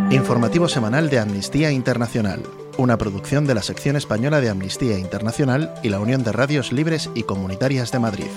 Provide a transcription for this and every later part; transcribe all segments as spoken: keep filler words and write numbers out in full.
Informativo semanal de Amnistía Internacional, una producción de la sección española de Amnistía Internacional y la Unión de Radios Libres y Comunitarias de Madrid.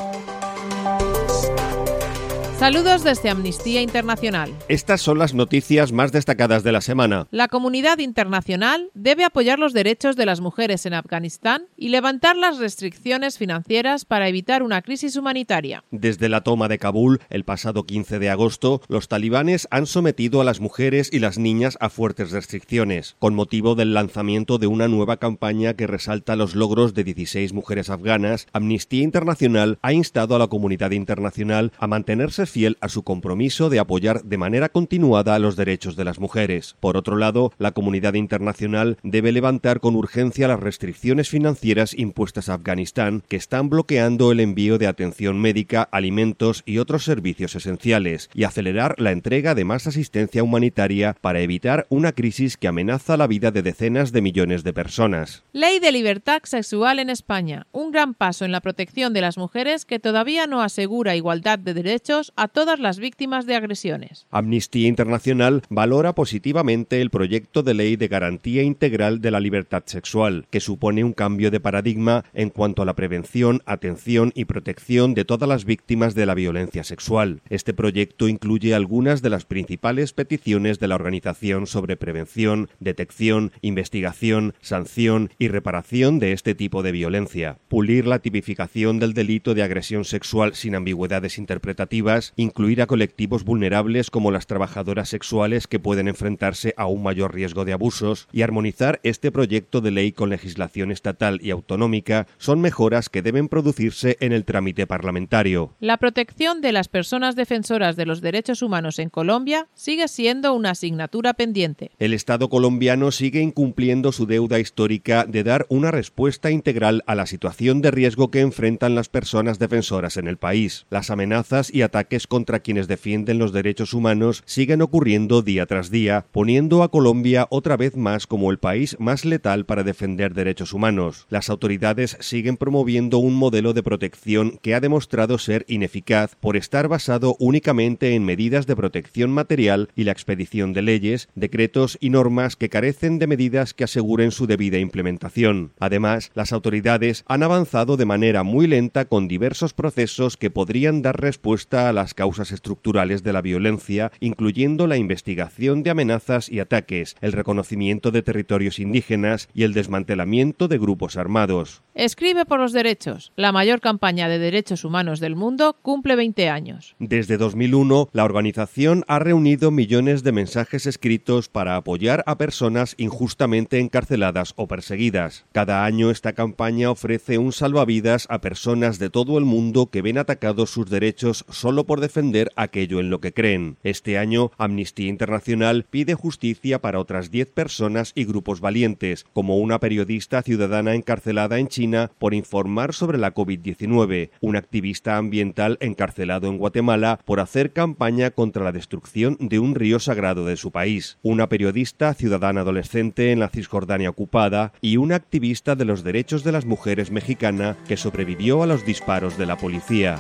Saludos desde Amnistía Internacional. Estas son las noticias más destacadas de la semana. La comunidad internacional debe apoyar los derechos de las mujeres en Afganistán y levantar las restricciones financieras para evitar una crisis humanitaria. Desde la toma de Kabul, el pasado quince de agosto, los talibanes han sometido a las mujeres y las niñas a fuertes restricciones, con motivo del lanzamiento de una nueva campaña que resalta los logros de dieciséis mujeres afganas. Amnistía Internacional ha instado a la comunidad internacional a mantenerse fiel a su compromiso de apoyar de manera continuada los derechos de las mujeres. Por otro lado, la comunidad internacional debe levantar con urgencia las restricciones financieras impuestas a Afganistán, que están bloqueando el envío de atención médica, alimentos y otros servicios esenciales, y acelerar la entrega de más asistencia humanitaria para evitar una crisis que amenaza la vida de decenas de millones de personas. Ley de libertad sexual en España. Un gran paso en la protección de las mujeres que todavía no asegura igualdad de derechos a todas las víctimas de agresiones. Amnistía Internacional valora positivamente el proyecto de ley de garantía integral de la libertad sexual, que supone un cambio de paradigma en cuanto a la prevención, atención y protección de todas las víctimas de la violencia sexual. Este proyecto incluye algunas de las principales peticiones de la organización sobre prevención, detección, investigación, sanción y reparación de este tipo de violencia. Pulir la tipificación del delito de agresión sexual sin ambigüedades interpretativas, incluir a colectivos vulnerables como las trabajadoras sexuales que pueden enfrentarse a un mayor riesgo de abusos y armonizar este proyecto de ley con legislación estatal y autonómica son mejoras que deben producirse en el trámite parlamentario. La protección de las personas defensoras de los derechos humanos en Colombia sigue siendo una asignatura pendiente. El Estado colombiano sigue incumpliendo su deuda histórica de dar una respuesta integral a la situación de riesgo que enfrentan las personas defensoras en el país. Las amenazas y ataques contra quienes defienden los derechos humanos siguen ocurriendo día tras día, poniendo a Colombia otra vez más como el país más letal para defender derechos humanos. Las autoridades siguen promoviendo un modelo de protección que ha demostrado ser ineficaz por estar basado únicamente en medidas de protección material y la expedición de leyes, decretos y normas que carecen de medidas que aseguren su debida implementación. Además, las autoridades han avanzado de manera muy lenta con diversos procesos que podrían dar respuesta a las causas estructurales de la violencia, incluyendo la investigación de amenazas y ataques, el reconocimiento de territorios indígenas y el desmantelamiento de grupos armados. Escribe por los derechos. La mayor campaña de derechos humanos del mundo cumple veinte años. Desde dos mil uno, la organización ha reunido millones de mensajes escritos para apoyar a personas injustamente encarceladas o perseguidas. Cada año esta campaña ofrece un salvavidas a personas de todo el mundo que ven atacados sus derechos solo por defender aquello en lo que creen. Este año, Amnistía Internacional pide justicia para otras diez personas y grupos valientes, como una periodista ciudadana encarcelada en China por informar sobre la COVID diecinueve, un activista ambiental encarcelado en Guatemala por hacer campaña contra la destrucción de un río sagrado de su país, una periodista ciudadana adolescente en la Cisjordania ocupada y una activista de los derechos de las mujeres mexicana que sobrevivió a los disparos de la policía.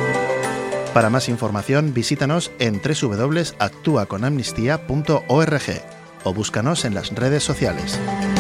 Para más información, visítanos en doble u doble u doble u punto actúa con amnistía punto org o búscanos en las redes sociales.